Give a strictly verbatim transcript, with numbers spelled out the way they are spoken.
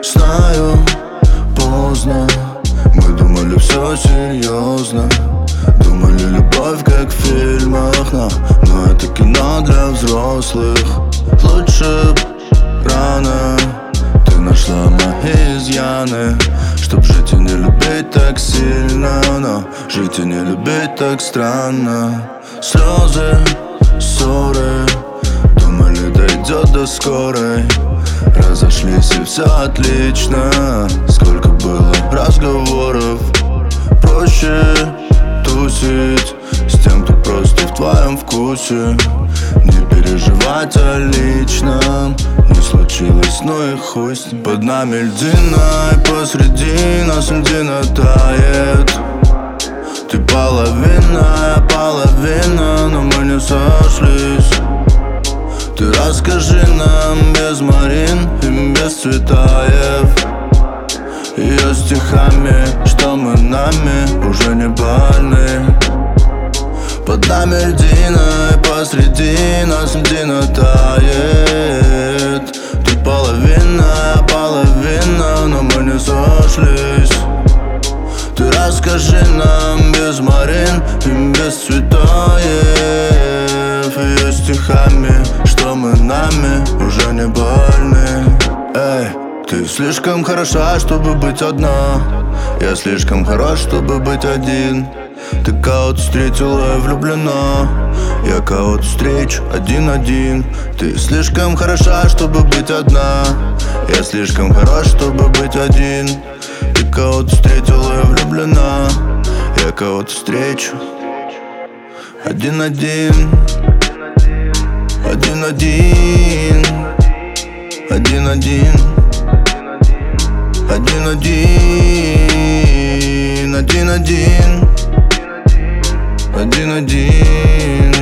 Знаю, поздно. Мы думали все серьезно. Думали любовь как в фильмах, но, но это кино для взрослых. Лучше б рано ты нашла мои изъяны, чтоб жить и не любить так сильно, но жить и не любить так странно. Слезы, ссоры, думали дойдет до скорой. Разошлись и все отлично. Сколько было разговоров. Проще тусить с тем, кто просто в твоем вкусе. Не переживать о личном. Не случилось, ну и хуй с ним. Под нами льдина, и посреди нас льдина тает. Ты половина, я половина, но мы не сошлись. Ты расскажи нам без Марин и без Цветаев, ее стихами, что мы нами уже не больны. Под нами льдина, и посреди нас льдина тает. Ты половина, я половина, но мы не сошлись. Ты расскажи нам без Марин и без Цветаев, ее стихами, что мы нами уже не больны. Эй, ты слишком хороша, чтобы быть одна. Я слишком хорош, чтобы быть один. Ты кого-то встретила и влюблена. Я кого-то встречу один-один. Ты слишком хороша, чтобы быть одна. Я слишком хорош, чтобы быть один. Ты кого-то встретила и влюблена. Я кого-то встречу один-один. Один-один. Один-один. Один-один. Один-один. Один-один.